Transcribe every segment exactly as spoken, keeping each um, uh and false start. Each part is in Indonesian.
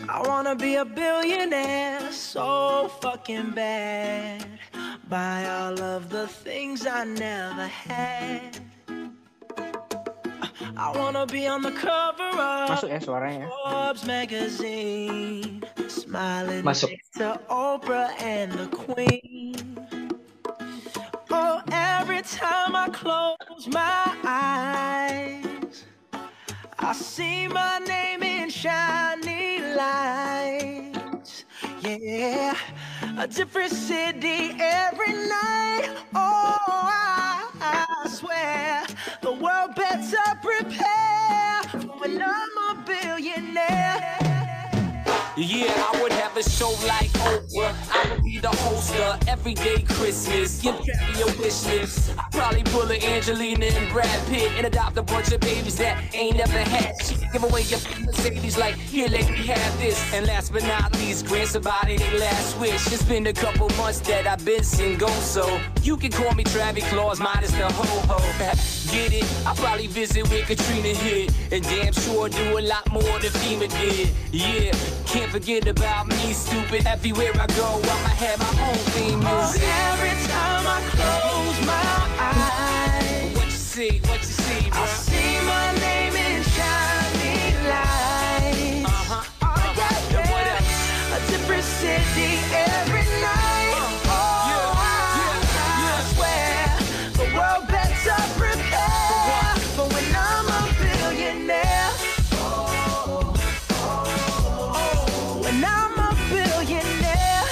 I wanna be a billionaire so fucking bad. Buy all of the things I never had. I wanna be on the cover of Masuk ya suaranya. Forbes magazine, smiling Masuk. next to Oprah and the Queen. Oh, every time I close my eyes, I see my name in shiny lights. Yeah, a different city every night. Oh, I, I swear the world better prepare for when I'm a billionaire. Yeah, I would have a show like Oprah. I would be the host of Everyday Christmas. Give Travis your wish list. I'd probably pull a Angelina and Brad Pitt and adopt a bunch of babies that ain't never had shit. Give away your Mercedes like, here, let me have this. And last but not least, grant somebody their last wish. It's been a couple months that I've been single, so you can call me Travis Claus, minus the ho-ho. Get it? I'll probably visit where Katrina hit, and damn sure do a lot more than FEMA did. Yeah, can't forget about me, stupid. Everywhere I go, I'ma have my own theme music. Oh, every time I close my eyes, What you see, what you see, bro? I see my name in shiny lights. Uh-huh, Oh, uh-huh. yeah, And what yeah. else? A different city every night. Oh, yeah, I, yeah, I yeah. swear the world better prepare for when I'm a billionaire. Oh, when I'm a billionaire.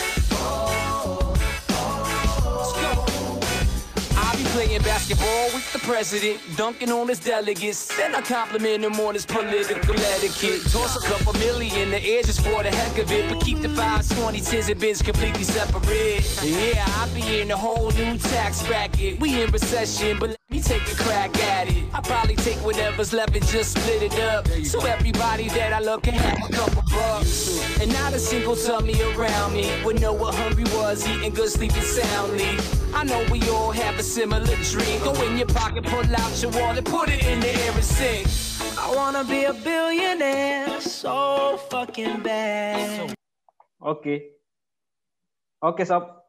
Let's go. I'll be playing basketball with the president, dunking on his delegates. Then I compliment him on his political etiquette. Toss a couple million in the air just for the heck of it, but keep the fives, twenty, tens, and bins completely separate. Yeah, I'll be in a whole new tax bracket. We in recession, but let me take a crack at it. I'll probably take whatever's left and just split it up, so everybody that I love can have a couple bucks. And not a single tummy around me would know what hungry was, eating good, sleeping soundly. I know we all have a similar dream. Go in your pocket, pull out your wallet, put it in the air and sing. I wanna be a billionaire so fucking bad. Oke. Oke, Sob.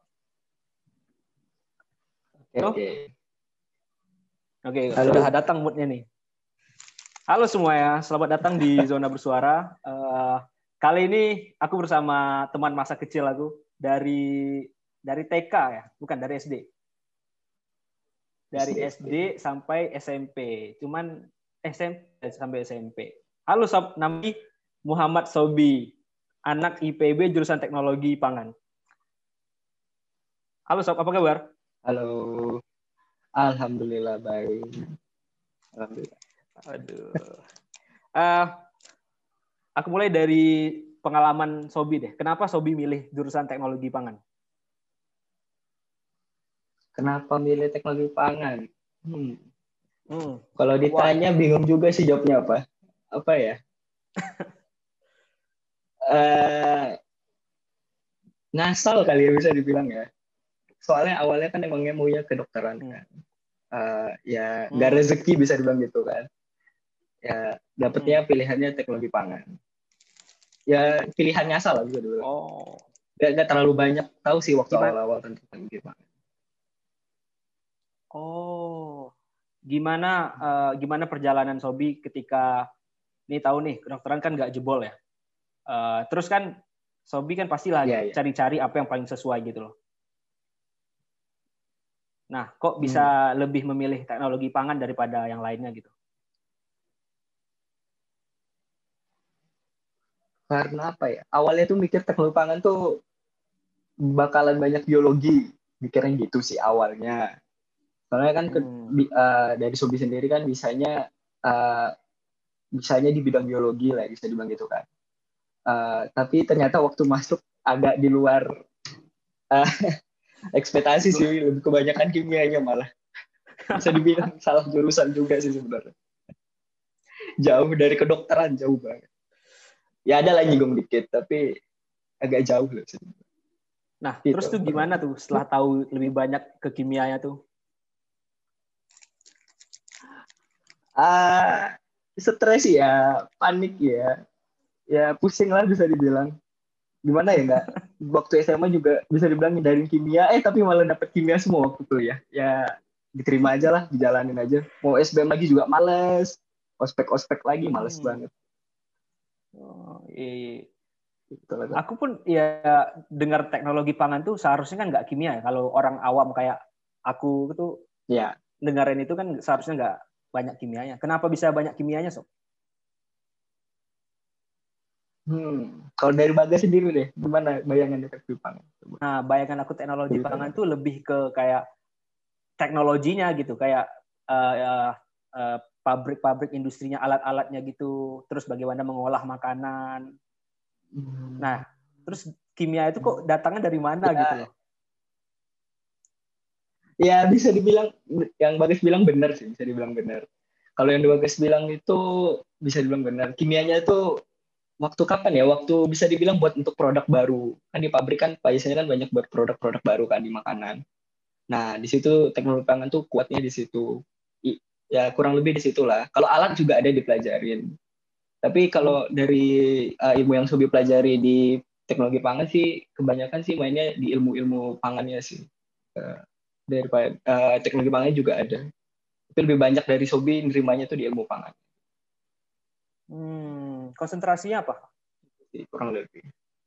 Oke. Halo? Oke. Oke, Halo. sudah datang moodnya nih. Halo semuanya, selamat datang di Zona Bersuara. Eh, kali ini aku bersama teman masa kecil aku dari dari T K ya, bukan dari S D. Dari S D sampai S M P. Cuman S M P sampai S M P. Halo Sob, namanya Muhammad Sobi, anak I P B jurusan Teknologi Pangan. Halo Sob, apa kabar? Halo. Alhamdulillah baik. Alhamdulillah. Aduh. Uh, aku mulai dari pengalaman Sobi deh. Kenapa Sobi milih jurusan Teknologi Pangan? Kenapa milih teknologi pangan? Hmm. Hmm. Kalau ditanya bingung juga sih jawabnya apa. Apa ya? uh, ngasal kali ya bisa dibilang ya. Soalnya awalnya kan emangnya maunya kedokteran kan. Uh, ya nggak Hmm. rezeki bisa dibilang gitu kan. Ya dapetnya pilihannya teknologi pangan. Ya pilihan ngasal lah bisa dibilang. Oh. Gak, gak terlalu banyak tahu sih waktu Gimana? awal-awal tentang teknologi pangan. Oh. Gimana uh, gimana perjalanan Sobi ketika nih tahu nih kedokteran kan nggak jebol ya. Uh, terus kan Sobi kan pastilah Iya, iya. cari-cari apa yang paling sesuai gitu loh. Nah, kok bisa hmm. lebih memilih teknologi pangan daripada yang lainnya gitu? Karena apa ya? Awalnya tuh mikir teknologi pangan tuh bakalan banyak biologi. Mikirnya gitu sih awalnya. Soalnya kan ke, Hmm. bi, uh, dari Sobi sendiri kan bisanya uh, bisanya di bidang biologi lah, bisa dibilang gitu kan. Uh, tapi ternyata waktu masuk agak di luar uh, ekspektasi sih, lebih kebanyakan kimianya malah. Bisa dibilang salah jurusan juga sih sebenarnya. Jauh dari kedokteran, jauh banget. Ya ada lah nyinggung dikit, tapi agak jauh loh. Nah, gitu. Terus tuh gimana tuh setelah tahu lebih banyak ke kimianya tuh? Ah, uh, stres ya, panik ya. ya pusing lah bisa dibilang. Gimana ya nggak? Waktu S M A juga bisa dibilang hindarin kimia, eh tapi malah dapet kimia semua waktu kuliah. Ya diterima aja lah, dijalanin aja. Mau S B M lagi juga males, ospek-ospek lagi males Hmm. banget. Oh, iya. Gitu lah. Aku pun ya dengar teknologi pangan tuh seharusnya kan nggak kimia ya. Kalau orang awam kayak aku tuh Ya, dengerin itu kan seharusnya nggak banyak kimianya. Kenapa bisa banyak kimianya, Sob? hmm. Kalau dari Bagas sendiri deh, gimana bayangan teknologi pangan? Nah, bayangan aku teknologi Cerita pangan dong. tuh lebih ke kayak teknologinya gitu, kayak uh, uh, uh, pabrik-pabrik industrinya, alat-alatnya gitu, terus bagaimana mengolah makanan. Hmm. Nah, terus kimia itu kok datangnya dari mana Ya. gitu loh? Ya bisa dibilang, yang Bagas bilang benar sih, bisa dibilang benar. Kalau yang Bagas bilang itu bisa dibilang benar. Kimianya itu waktu kapan ya? Waktu bisa dibilang buat untuk produk baru. Kan di pabrik kan biasanya kan banyak buat produk-produk baru kan di makanan. Nah, di situ teknologi pangan tuh kuatnya di situ. I- Ya kurang lebih di situlah. Kalau alat juga ada dipelajarin. Tapi kalau dari uh, ilmu yang Sobi pelajari di teknologi pangan sih, kebanyakan sih mainnya di ilmu-ilmu pangannya sih. Uh, daripada uh, teknologi pangan juga ada. Tapi lebih banyak dari Sobi nerimanya tuh di ilmu pangan. Hmm, konsentrasinya apa? Jadi, kurang lebih.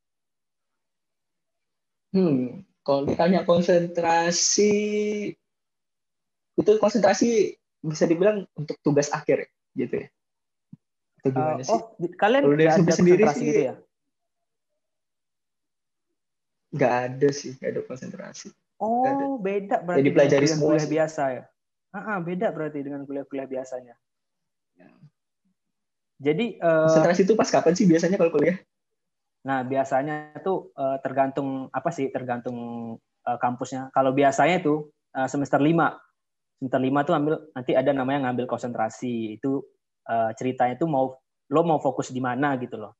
Hmm, kalau ditanya konsentrasi, itu konsentrasi bisa dibilang untuk tugas akhir gitu ya. Atau Uh, gimana oh, sih? kalian Kalau dari nggak Sobi ada sendiri konsentrasi sih gitu ya? nggak ada sih, nggak ada konsentrasi. Nggak ada. Oh, beda Ya berarti dengan dipelajari semua kuliah-kuliah sih. biasa ya? Ah, ah, beda berarti dengan kuliah-kuliah biasanya. Jadi, uh, Konsentrasi itu pas kapan sih biasanya kalau kuliah? nah biasanya tuh uh, tergantung apa sih? Tergantung uh, kampusnya. Kalau biasanya itu uh, semester lima, semester lima tuh ambil nanti ada namanya ngambil konsentrasi. Itu uh, ceritanya tuh mau lo mau fokus di mana gitu loh.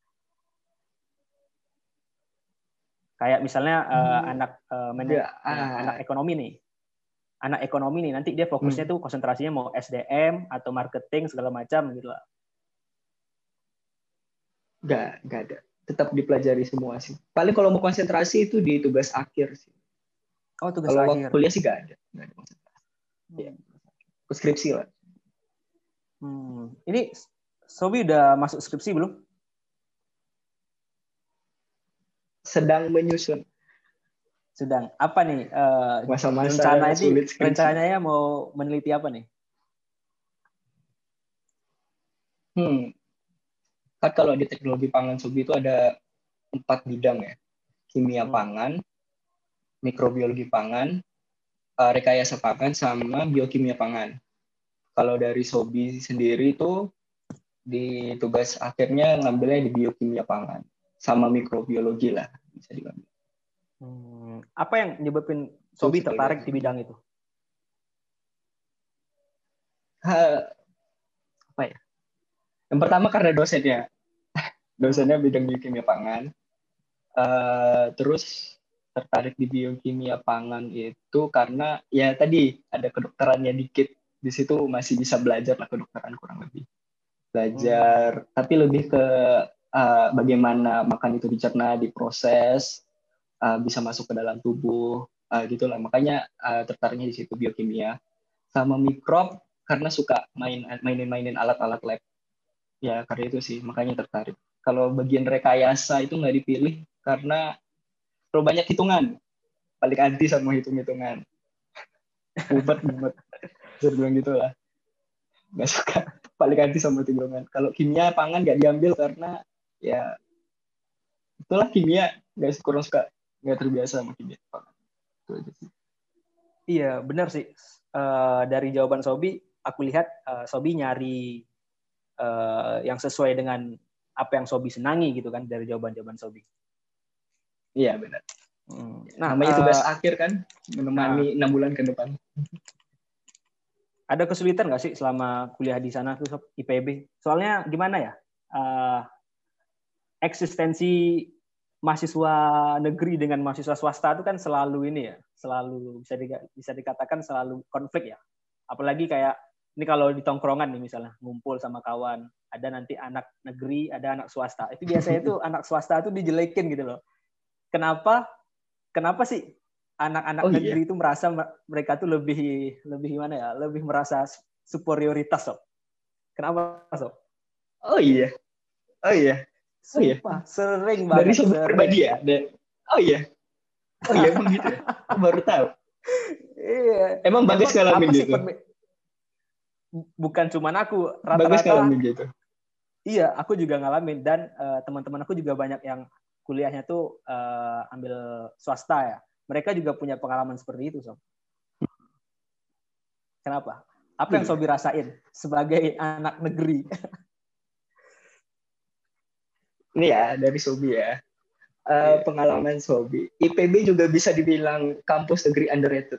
Kayak misalnya uh, Hmm, anak uh, nggak uh, anak ekonomi nih. Anak ekonomi nih nanti dia fokusnya hmm, tuh konsentrasinya mau S D M atau marketing segala macam gitu lah. nggak nggak ada. Tetap dipelajari semua sih. Paling kalau mau konsentrasi itu di tugas akhir sih. Oh, tugas Kalau waktu akhir. kuliah sih nggak ada. Nggak ada konsentrasi. Ya, skripsi lah. Hmm. Ini Sobi udah masuk skripsi belum? Sedang menyusun Sedang. Apa nih uh, masa-masa rencana ini? sulit skripsi. Rencananya mau meneliti apa nih? Hmm, kan kalau di teknologi pangan Sobi itu ada empat bidang ya. Kimia Hmm. pangan, mikrobiologi pangan, uh, rekayasa pangan, sama biokimia pangan. Kalau dari Sobi sendiri itu di tugas akhirnya ngambilnya di biokimia pangan sama mikrobiologi lah bisa diambil. Hmm. Apa yang nyebabin Itu Sobi kalau dari tertarik di Sobi. bidang itu? Ha, apa ya? Yang pertama karena dosennya, dosennya Hmm. bidang biokimia pangan. Uh, terus tertarik di biokimia pangan itu karena ya tadi ada kedokterannya dikit, di situ masih bisa belajar lah kedokteran kurang lebih. Belajar, Hmm. tapi lebih ke uh, bagaimana makan itu dicerna, diproses, uh, bisa masuk ke dalam tubuh, uh, gitulah. Makanya uh, tertariknya di situ biokimia. Sama mikrob karena suka main mainin-mainin alat-alat lab. Ya karena itu sih, makanya tertarik. Kalau bagian rekayasa itu nggak dipilih karena terlalu banyak hitungan. Paling anti sama hitung-hitungan. Ubat, ubat. Bisa bilang gitu lah. Nggak suka. Paling anti sama hitungan. Kalau kimia pangan nggak diambil karena ya itulah kimia. Nggak kurang suka. Nggak terbiasa sama kimia pangan. Itu aja sih. Iya, benar sih. Uh, dari jawaban Sobi, aku lihat uh, Sobi nyari uh, yang sesuai dengan apa yang Sobi senangi gitu kan dari jawaban-jawaban Sobi. Iya benar. Hmm. Nah, namanya tugas uh, akhir kan, menemani enam nah, bulan ke depan. ada kesulitan nggak sih selama kuliah di sana tuh Sob, I P B? Soalnya gimana ya? Uh, eksistensi mahasiswa negeri dengan mahasiswa swasta itu kan selalu ini ya, selalu bisa di, bisa dikatakan selalu konflik ya. Apalagi kayak ini kalau di tongkrongan nih misalnya ngumpul sama kawan, ada nanti anak negeri, ada anak swasta. Itu biasanya tuh anak swasta tuh dijelekin gitu loh. Kenapa? Kenapa sih anak-anak Oh iya. negeri itu merasa mereka tuh lebih lebih gimana ya? Lebih merasa superioritas, Sob. Kenapa, Sob? Oh iya. Oh iya. Oh iya. Sumpah, sering Dari banget. sobi sering. pribadi ya? Dan, oh iya. Oh iya, emang gitu ya? Aku baru tahu. Iya. Emang Bagas ngalamin apa sih gitu? perbe- bukan cuma aku, Bagas rata-rata ngalamin gitu? iya, aku juga ngalamin dan uh, teman-teman aku juga banyak yang kuliahnya tuh uh, ambil swasta ya. Mereka juga punya pengalaman seperti itu, Sob. Kenapa? Apa yang Iya. Sobi rasain sebagai anak negeri? Ini ya, dari Sobi ya. Uh, pengalaman Sobi. I P B juga bisa dibilang kampus negeri underrated.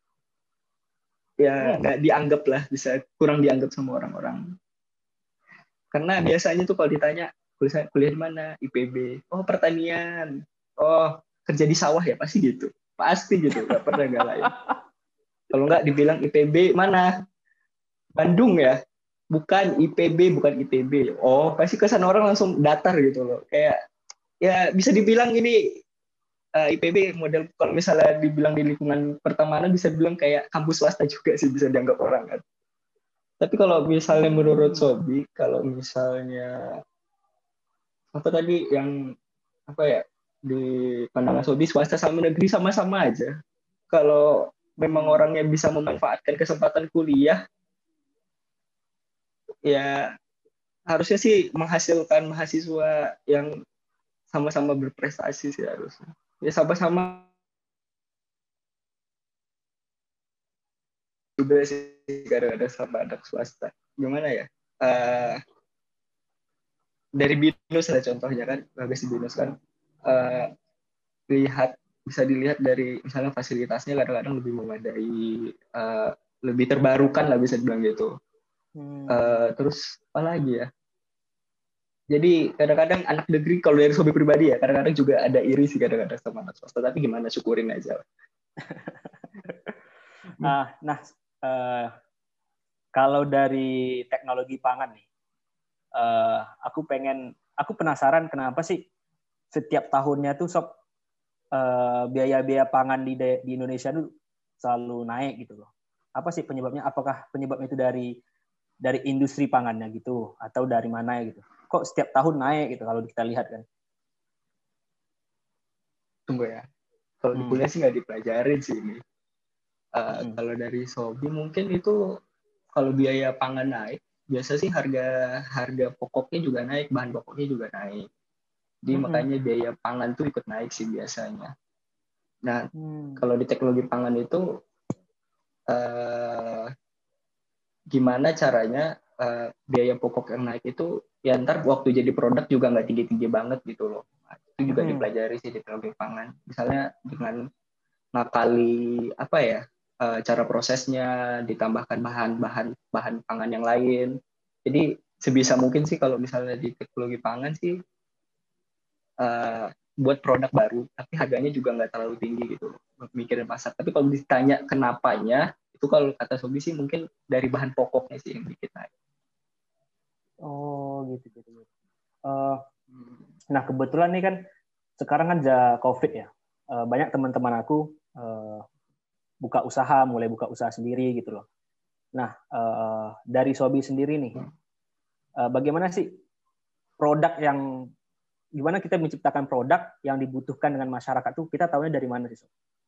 Ya, nggak hmm. dianggap lah, bisa kurang dianggap sama orang-orang. Karena biasanya tuh kalau ditanya, kuliah, kuliah di mana? I P B. Oh, pertanian. Oh, kerja di sawah ya? Pasti gitu. Pasti gitu, nggak pernah nggak lain. Kalau nggak dibilang I P B, mana? Bandung ya? Bukan I P B, bukan I P B. Oh, pasti kesan orang langsung datar gitu loh. Kayak, ya bisa dibilang ini uh, I P B model, kalau misalnya dibilang di lingkungan pertemanan, bisa dibilang kayak kampus swasta juga sih, bisa dianggap orang kan. Tapi kalau misalnya menurut Sobi, kalau misalnya apa tadi yang apa ya, di pandangan Sobi, swasta sama negeri sama-sama aja. Kalau memang orangnya bisa memanfaatkan kesempatan kuliah, ya harusnya sih menghasilkan mahasiswa yang sama-sama berprestasi sih harusnya. Ya sama-sama juga sih kadang-kadang sama anak swasta. Gimana ya? Uh, dari BINUS lah contohnya kan, Bagas di BINUS kan, uh, lihat bisa dilihat dari misalnya fasilitasnya kadang-kadang lebih memadai, uh, lebih terbarukan lah bisa dibilang gitu. Hmm. Uh, terus apa lagi ya? Jadi kadang-kadang anak negeri, kalau dari Sobi pribadi ya, kadang-kadang juga ada iri sih kadang-kadang sama anak swasta. Tapi gimana, syukurin aja. uh, nah, uh, kalau dari teknologi pangan nih, uh, aku pengen, aku penasaran kenapa sih setiap tahunnya tuh Sob, uh, biaya-biaya pangan di, di Indonesia tuh selalu naik gitu loh. Apa sih penyebabnya? Apakah penyebabnya itu dari dari industri pangannya gitu, atau dari mana ya gitu? Kok setiap tahun naik gitu kalau kita lihat kan? Tunggu ya. Kalau hmm. di kuliah sih nggak dipelajarin sih ini. Uh, hmm. Kalau dari Sobi mungkin itu kalau biaya pangan naik, biasa sih harga harga pokoknya juga naik, bahan pokoknya juga naik. Jadi hmm. makanya biaya pangan tuh ikut naik sih biasanya. Nah, hmm. kalau di teknologi pangan itu uh, gimana caranya uh, biaya pokok yang naik itu ya ntar waktu jadi produk juga nggak tinggi-tinggi banget gitu loh. Nah, itu juga hmm. dipelajari sih di teknologi pangan. Misalnya dengan ngakali apa ya, uh, cara prosesnya, ditambahkan bahan-bahan bahan pangan yang lain. Jadi sebisa mungkin sih kalau misalnya di teknologi pangan sih uh, buat produk baru, tapi harganya juga nggak terlalu tinggi gitu loh, mikirin pasar. Tapi kalau ditanya kenapanya, itu kalau kata Sobi sih mungkin dari bahan pokoknya sih yang bikin naik. Oh gitu gitu. Uh, nah kebetulan nih kan sekarang kan ada COVID ya, uh, banyak teman-teman aku uh, buka usaha, mulai buka usaha sendiri gitu loh. Nah uh, dari Sobi sendiri nih, uh, bagaimana sih produk yang, gimana kita menciptakan produk yang dibutuhkan dengan masyarakat tuh, kita tahunya dari mana sih Sob?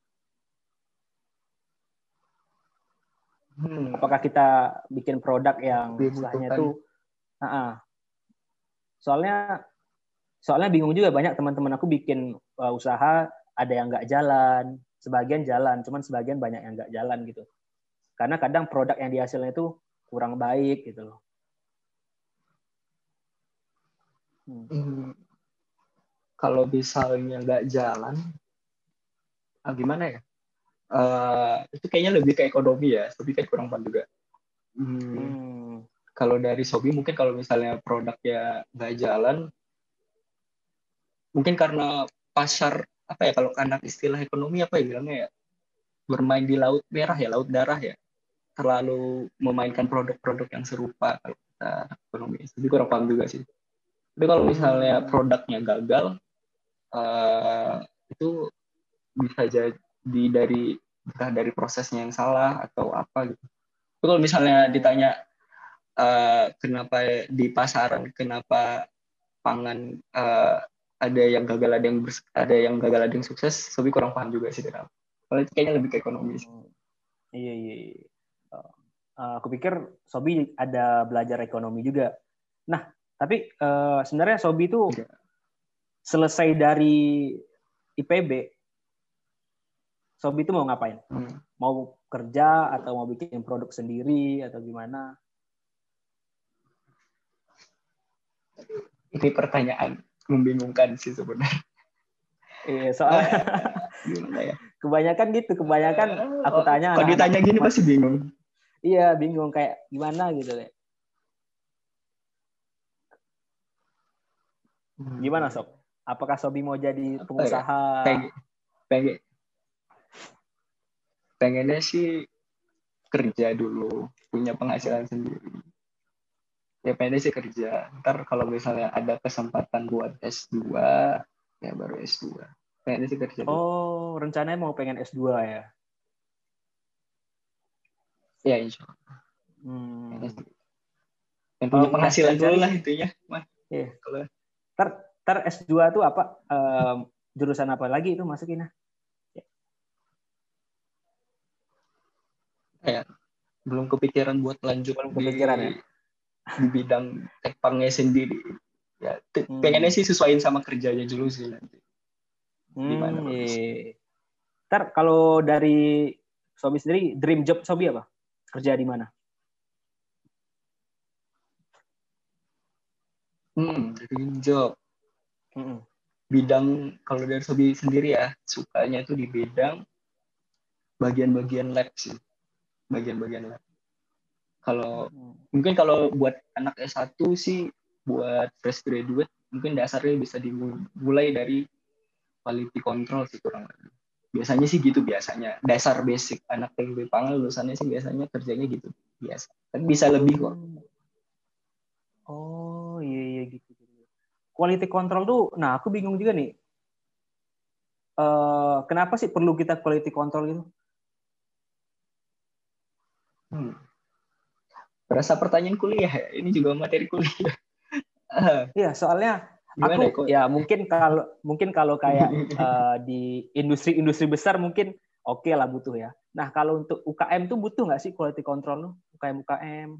Hmm. Apakah kita bikin produk yang istilahnya tuh, uh-uh. soalnya soalnya bingung juga, banyak teman-teman aku bikin uh, usaha, ada yang nggak jalan, sebagian jalan, cuman sebagian banyak yang nggak jalan gitu. Karena kadang produk yang dihasilnya itu kurang baik gitu loh. Hmm. Hmm. Kalau misalnya nggak jalan, ah, gimana ya? Uh, itu kayaknya lebih ke ekonomi ya, lebih kayak kurang paham juga. Hmm. Hmm. Kalau dari Sobi mungkin kalau misalnya produknya nggak jalan, mungkin karena pasar apa ya, kalau anak istilah ekonomi apa ya bilangnya ya, bermain di laut merah ya, laut darah ya. terlalu memainkan produk-produk yang serupa kalau kita ekonomi. Jadi kurang paham juga sih. Tapi kalau misalnya produknya gagal, uh, itu bisa jadi dari entah dari prosesnya yang salah atau apa gitu. Tapi kalau misalnya ditanya uh, kenapa di pasaran, kenapa pangan uh, ada yang gagal, ada yang bers- ada yang gagal, ada yang sukses, tapi kurang paham juga sih kenapa. Kalau itu kayaknya lebih ke ekonomi sih. Iya, iya, iya. Uh, aku pikir Sobi ada belajar ekonomi juga. Nah, tapi uh, sebenarnya Sobi itu Enggak. Selesai dari I P B, Sobi itu mau ngapain? Hmm. Mau kerja atau mau bikin produk sendiri atau gimana? Ini pertanyaan membingungkan sih sebenarnya. Iya, soalnya Gimana ya? Kebanyakan gitu, kebanyakan aku tanya. Kalau ditanya gini pasti bingung. Iya, bingung kayak gimana gitu deh. Gimana Sob? Apakah Sobi mau jadi pengusaha? Pengen, pengen, pengennya sih kerja dulu, punya penghasilan sendiri. Ya pengennya sih kerja. Ntar kalau misalnya ada kesempatan buat S dua, ya baru S dua. Pengennya sih kerja dulu. Oh, rencananya mau pengen S dua ya? Ya insya Allah. Hmm. Yang punya penghasilan dulu lah intinya. Iya. Ntar, ntar S dua tuh apa? Um, jurusan apa lagi itu masukinnya? Ya, belum kepikiran buat lanjut belum kepikiran, di, ya? di bidang tekpangnya sendiri. Ya, hmm. pengennya sih sesuaiin sama kerjanya dulu sih nanti. Gimana Hmm, iya. Ntar kalau dari Sobi sendiri, dream job Sobi apa? Kerja di mana? Hmm, dream job. Hmm. Bidang kalau dari Sobi sendiri ya, sukanya itu di bidang bagian-bagian lab sih. Bagian-bagian lab. Kalau hmm. mungkin kalau buat anak S satu sih, buat fresh graduate, mungkin dasarnya bisa dimulai dari quality control sih kurang lebih. Biasanya sih gitu biasanya. Dasar basic anak teknik pangan lulusannya sih biasanya kerjanya gitu biasa. Tapi bisa lebih kok. Oh iya iya gitu. Quality control tuh, nah aku bingung juga nih. Uh, kenapa sih perlu kita quality control gitu? Hmm. Berasa pertanyaan kuliah ya? Ini juga materi kuliah. Iya, soalnya Gimana aku ya, ya mungkin kalau mungkin kalau kayak uh, di industri-industri besar mungkin oke okay lah butuh ya. Nah kalau untuk U K M tuh butuh nggak sih quality control? U K M U K M?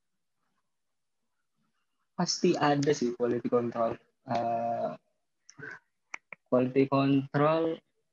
Pasti ada sih quality control. Uh, quality control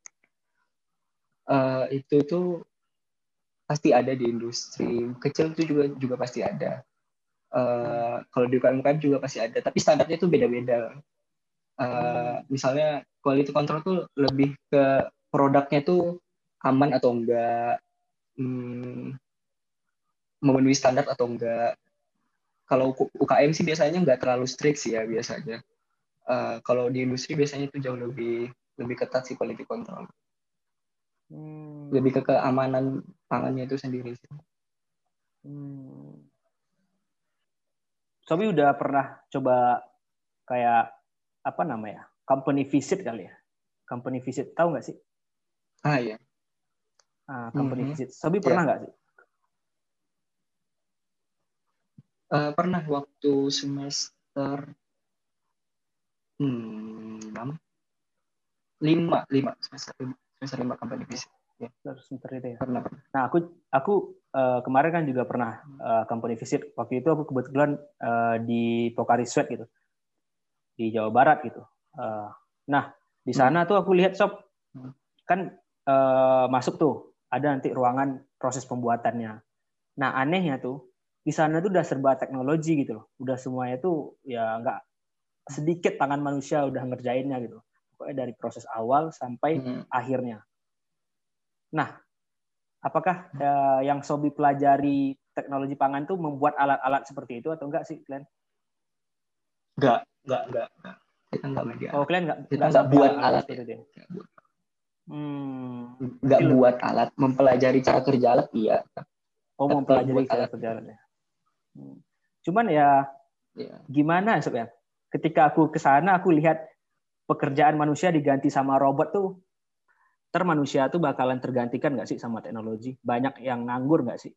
uh, itu tuh pasti ada di industri kecil itu juga juga pasti ada. Uh, kalau di U K M U K M juga pasti ada. Tapi standarnya itu beda-beda. Uh, misalnya quality control tuh lebih ke produknya tuh aman atau enggak, hmm, memenuhi standar atau enggak. Kalau U K M sih biasanya enggak terlalu strict sih ya biasanya. Uh, kalau di industri biasanya itu jauh lebih lebih ketat sih quality control. Hmm. Lebih ke keamanan pangannya itu sendiri sih. Hmm. Sobi udah pernah coba kayak apa namanya, company visit kali ya, company visit, tahu nggak sih? Ah ya. Ah, company mm-hmm. visit. Sobi yeah. pernah nggak sih? Uh, pernah waktu semester hmm, enam, lima, lima semester semester lima company visit. Ya. Semester itu ya. Pernah. Nah aku aku uh, kemarin kan juga pernah uh, company visit. Waktu itu aku kebetulan uh, di Pocari Sweat gitu, di Jawa Barat gitu. Uh, nah di sana hmm. tuh aku lihat Sob kan uh, masuk tuh ada nanti ruangan proses pembuatannya. Nah anehnya tuh di sana tuh udah serba teknologi gitu loh, udah semuanya tuh ya nggak sedikit tangan manusia udah ngerjainnya gitu, pokoknya dari proses awal sampai hmm. akhirnya. Nah apakah uh, yang Sobi pelajari teknologi pangan tuh membuat alat-alat seperti itu atau enggak sih Glenn? Enggak, enggak, enggak, enggak. Kita enggak media. Oh, kalian enggak kita enggak buat alat, alat itu ya. Enggak, hmm. enggak buat alat, mempelajari cara kerja alat iya. Oh, Atau mempelajari buat cara alat. kerjanya. Hmm. Cuman ya Ya. gimana Sob ya? Ketika aku ke sana aku lihat pekerjaan manusia diganti sama robot tuh, ter manusia tuh bakalan tergantikan nggak sih sama teknologi? Banyak yang nganggur nggak sih?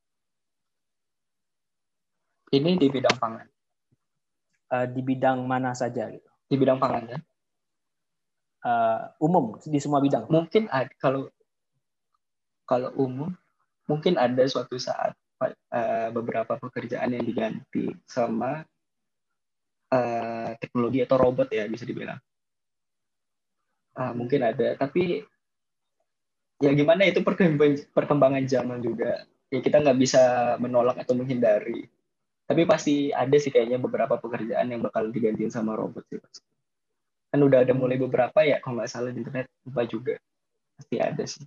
Ini di bidang pangan. Uh, di bidang mana saja gitu? Di bidang pangan ya. Uh, umum di semua bidang. Mungkin ada, kalau kalau umum mungkin ada suatu saat uh, beberapa pekerjaan yang diganti sama uh, teknologi atau robot ya bisa dibilang. Uh, mungkin ada, tapi ya gimana itu perkembangan, perkembangan zaman juga. Ya kita nggak bisa menolak atau menghindari. Tapi pasti ada sih kayaknya beberapa pekerjaan yang bakal digantiin sama robot sih. Kan udah ada mulai beberapa ya, kalau nggak salah di internet lupa juga. Pasti ada sih.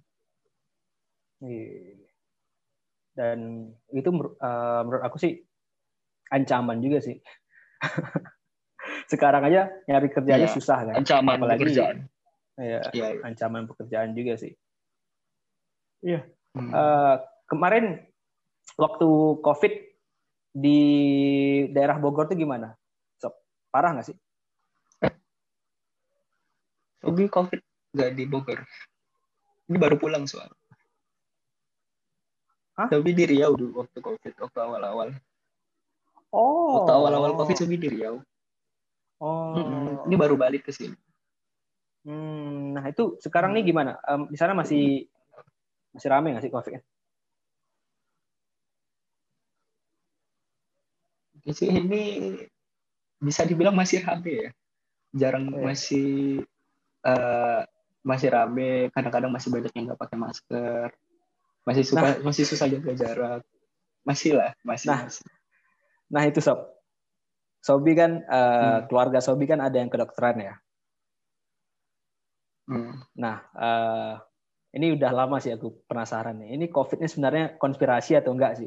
Dan itu uh, menurut aku sih ancaman juga sih. Sekarang aja nyari kerjanya ya, susah kan. Ancaman apalagi pekerjaan. Ya, ya, ya. Ancaman pekerjaan juga sih. Iya. Hmm. Uh, kemarin waktu COVID di daerah Bogor tuh gimana? Sob, parah nggak sih? Sobi COVID nggak di Bogor. Ini baru pulang soal. Hah? Sobi di Riau dulu waktu COVID, waktu awal-awal. Oh. Waktu awal-awal COVID Sobi di Riau. Oh. Mm-mm. Ini baru balik ke sini. Hmm, nah itu sekarang nih gimana? Um, di sana masih masih rame nggak sih COVID-nya? Di sini bisa dibilang masih rame ya. Jarang oh, ya. masih uh, masih rame. Kadang-kadang masih banyak yang nggak pakai masker. Masih suka nah. masih susah jaga jarak. Masih lah, masih. Nah, masih. nah itu Sob. Sobi kan uh, hmm. keluarga Sobi kan ada yang kedokteran ya. Hmm. Nah, uh, ini udah lama sih aku penasaran nih. Ini COVID-nya sebenarnya konspirasi atau enggak sih?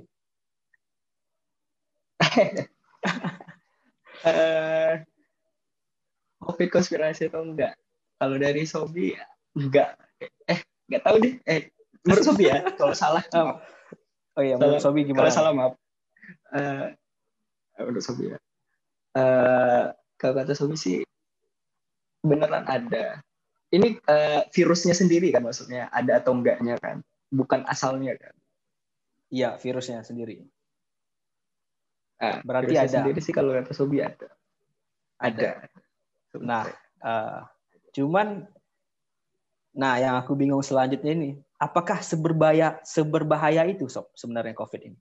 uh, COVID konspirasi atau enggak? Kalau dari Sobi enggak. Eh, enggak tahu deh. Eh, menurut Sobi ya. Kalau salah maaf. Oh iya, menurut salah, Sobi gimana? Kalau salah maaf. Uh, menurut Sobi ya. Uh, kalau kata Sobi sih beneran ada. Ini uh, virusnya sendiri kan maksudnya, ada atau enggaknya kan, bukan asalnya kan? Iya, virusnya sendiri. Nah, berarti virusnya ada. Sendiri sih kalau kata Sobi ada. Ada. ada. Nah, uh, cuman, nah yang aku bingung selanjutnya ini, apakah seberbahaya seberbahaya itu Sob sebenarnya COVID ini?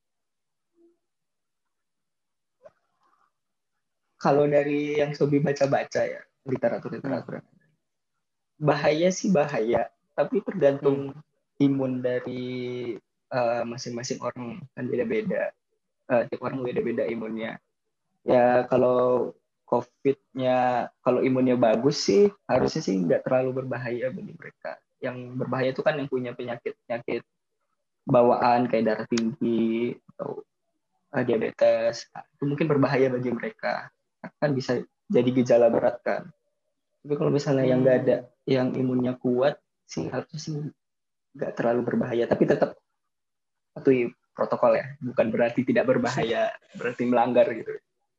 Kalau dari yang Sobi baca-baca ya, literatur-literatur. Hmm. Bahaya sih bahaya, tapi tergantung hmm. imun dari uh, masing-masing orang kan beda-beda. Uh, tiap orang beda-beda imunnya. Ya kalau COVID-nya, kalau imunnya bagus sih, harusnya sih nggak terlalu berbahaya bagi mereka. Yang berbahaya itu kan yang punya penyakit-penyakit bawaan kayak darah tinggi atau uh, diabetes. Itu mungkin berbahaya bagi mereka. Kan bisa jadi gejala berat kan. Tapi kalau misalnya hmm. yang nggak ada, yang imunnya kuat sih harusnya sih nggak terlalu berbahaya. Tapi tetap patuhi protokol ya. Bukan berarti tidak berbahaya, berarti melanggar gitu.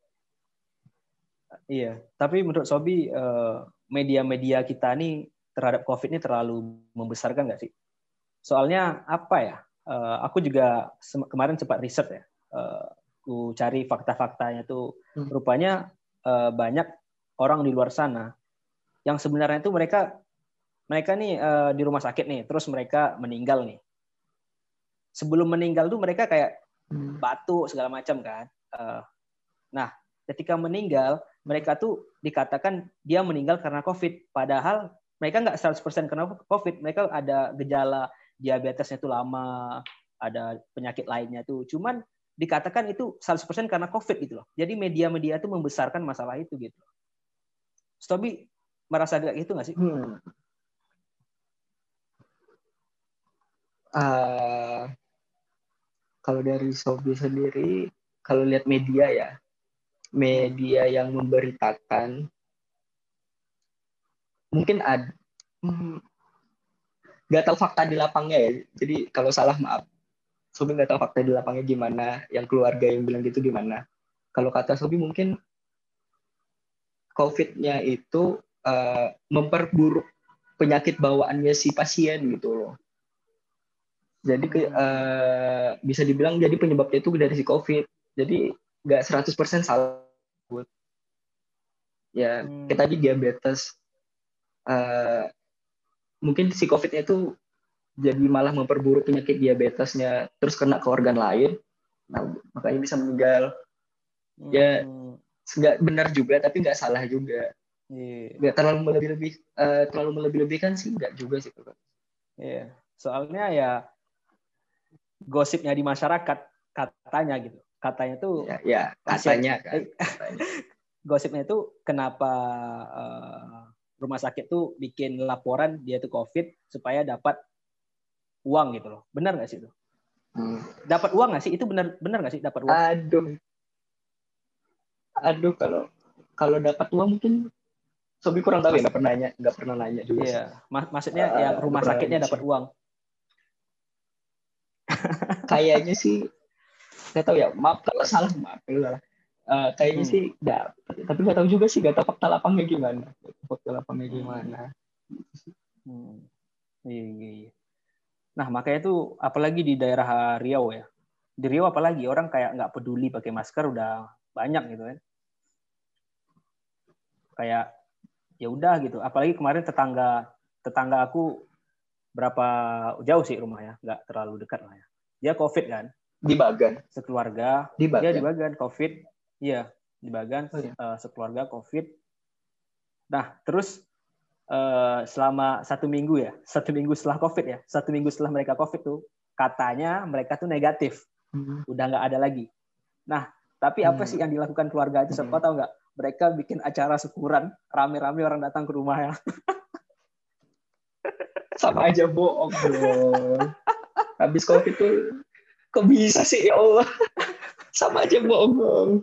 Iya. Tapi menurut Sobi, media-media kita nih terhadap COVID ini terlalu membesarkan nggak sih? Soalnya apa ya? Aku juga kemarin sempat riset ya. Aku cari fakta-faktanya tuh. Hmm. Rupanya banyak orang di luar sana yang sebenarnya itu mereka mereka nih uh, di rumah sakit nih, terus mereka meninggal nih. Sebelum meninggal tuh mereka kayak hmm. batuk segala macam kan. Uh, nah, ketika meninggal mereka tuh dikatakan dia meninggal karena COVID. Padahal mereka nggak seratus persen karena COVID. Mereka ada gejala diabetesnya tuh lama, ada penyakit lainnya tuh. Cuman dikatakan itu seratus persen karena COVID gitu loh. Jadi media-media itu membesarkan masalah itu gitu. Sobi merasa agak gitu nggak sih? Hmm. Uh, kalau dari Sobi sendiri, kalau lihat media ya, media yang memberitakan, mungkin ada, hmm, nggak tahu fakta di lapangnya ya. Jadi kalau salah maaf. Sobi nggak tahu fakta di lapangnya gimana, yang keluarga yang bilang gitu gimana. Kalau kata Sobi mungkin COVID-nya itu uh, memperburuk penyakit bawaannya si pasien gitu loh. Jadi ke, uh, bisa dibilang jadi penyebabnya itu dari si COVID. Jadi nggak seratus persen salah. Ya, hmm. kita tadi diabetes. Uh, mungkin si COVID-nya itu jadi malah memperburuk penyakit diabetesnya, terus kena ke organ lain. Nah, makanya bisa meninggal. Hmm. Ya, nggak benar juga, tapi nggak salah juga. Yeah. Nggak terlalu melebih-lebih, uh, terlalu melebih-lebihkan sih, nggak juga sih. Iya, yeah. Soalnya ya gosipnya di masyarakat katanya gitu, katanya tuh ya, ya katanya kan, katanya. Gosipnya itu kenapa uh, rumah sakit tuh bikin laporan dia tuh COVID supaya dapat uang gitu loh, benar nggak sih itu? Hmm. Dapat uang nggak sih itu, benar benar nggak sih dapat uang? Aduh, aduh kalau kalau dapat uang mungkin Sobi kurang tahu ya, nggak pernah nanya, nggak pernah nanya juga. Iya, Mas, maksudnya uh, yang rumah sakitnya dapat uang. Kayaknya sih nggak tahu ya, maaf kalau salah, maaf lah. Uh, kayaknya hmm. sih nggak, tapi nggak tahu juga sih, nggak tahu fakta lapangnya gimana, fakta lapangnya gimana. Hmm. Iya, iya, iya. Nah makanya tuh apalagi di daerah Riau ya, di Riau apalagi orang kayak nggak peduli pakai masker udah banyak gitu kan, kayak ya udah gitu. Apalagi kemarin tetangga tetangga aku berapa jauh sih rumahnya, nggak terlalu dekat lah ya. Dia COVID kan. Di Bagan. Sekeluarga. Di Bagan. Dia di Bagan COVID. Iya, di Bagan oh, iya. uh, sekeluarga COVID. Nah, terus uh, selama satu minggu ya, satu minggu setelah COVID ya, satu minggu setelah mereka COVID tuh, katanya mereka tuh negatif. Hmm. Udah nggak ada lagi. Nah, tapi hmm. apa sih yang dilakukan keluarga itu? Siapa hmm. tahu nggak? Mereka bikin acara syukuran, rame-rame orang datang ke rumahnya. Sama aja bohong bro. Habis COVID tuh kok bisa sih, ya Allah. Sama aja bohong.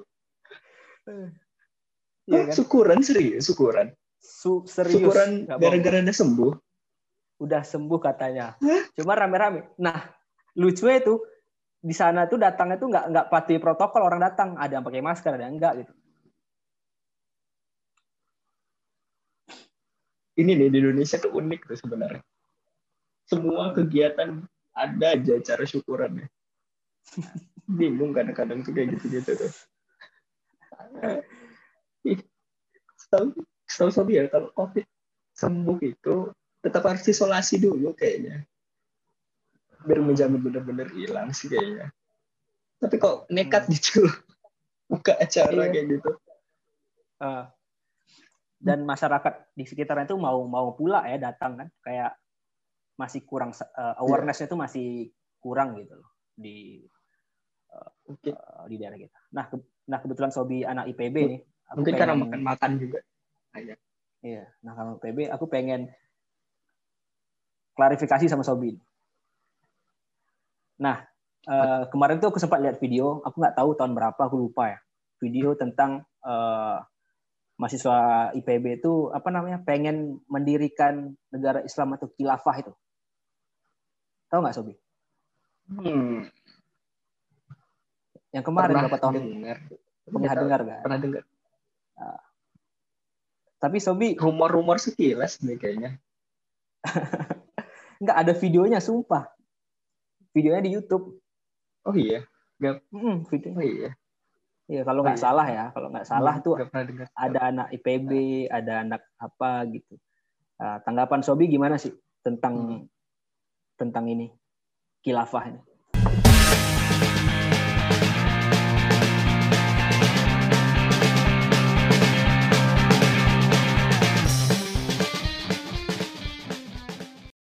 Iya kan? Syukuran serius, syukuran. Su serius. Syukuran gara-gara udah sembuh. Udah sembuh katanya. Hah? Cuma rame-rame. Nah, lucunya itu di sana tuh datangnya tuh nggak nggak patuhi protokol, orang datang ada yang pakai masker, ada yang enggak gitu. Ini nih di Indonesia tuh unik tuh sebenarnya. Semua kegiatan ada aja cara syukuran ya. Bingung kadang-kadang tuh kayak gitu-gitu tuh. Setahu Sobi ya, kalau COVID sembuh itu tetap harus isolasi dulu kayaknya. Biar menjamin benar-benar hilang sih kayaknya. Tapi kok nekat gitu loh. Buka acara iya. kayak gitu. Uh, dan masyarakat di sekitarnya itu mau mau pula ya datang kan, kayak masih kurang uh, awareness-nya itu masih kurang gitu loh di uh, okay. uh, di daerah kita. Nah, ke, nah kebetulan Sobi anak I P B nih. Aku mungkin pengen, karena makan-makan juga. Ayo. Iya, nah kalau I P B aku pengen klarifikasi sama Sobi. Nah, uh, kemarin tuh aku sempat lihat video, aku nggak tahu tahun berapa, aku lupa ya. Video tentang uh, mahasiswa I P B itu apa namanya, pengen mendirikan negara Islam atau khilafah itu. Tahu nggak Sobi? Hmm. Yang kemarin pernah berapa tahun? Dengar. Pernah dengar nggak? Pernah dengar. Nah, tapi Sobi rumor-rumor sekilas nih kayaknya. Nggak ada videonya, sumpah. Videonya di YouTube. Oh iya. Nggak. Mm, videonya. Oh iya. Iya, kalau nggak oh, iya. salah ya, kalau nggak salah hmm, tuh ada anak I P B, nah. ada anak apa gitu. Nah, tanggapan Sobi gimana sih tentang hmm. tentang ini khilafah ini?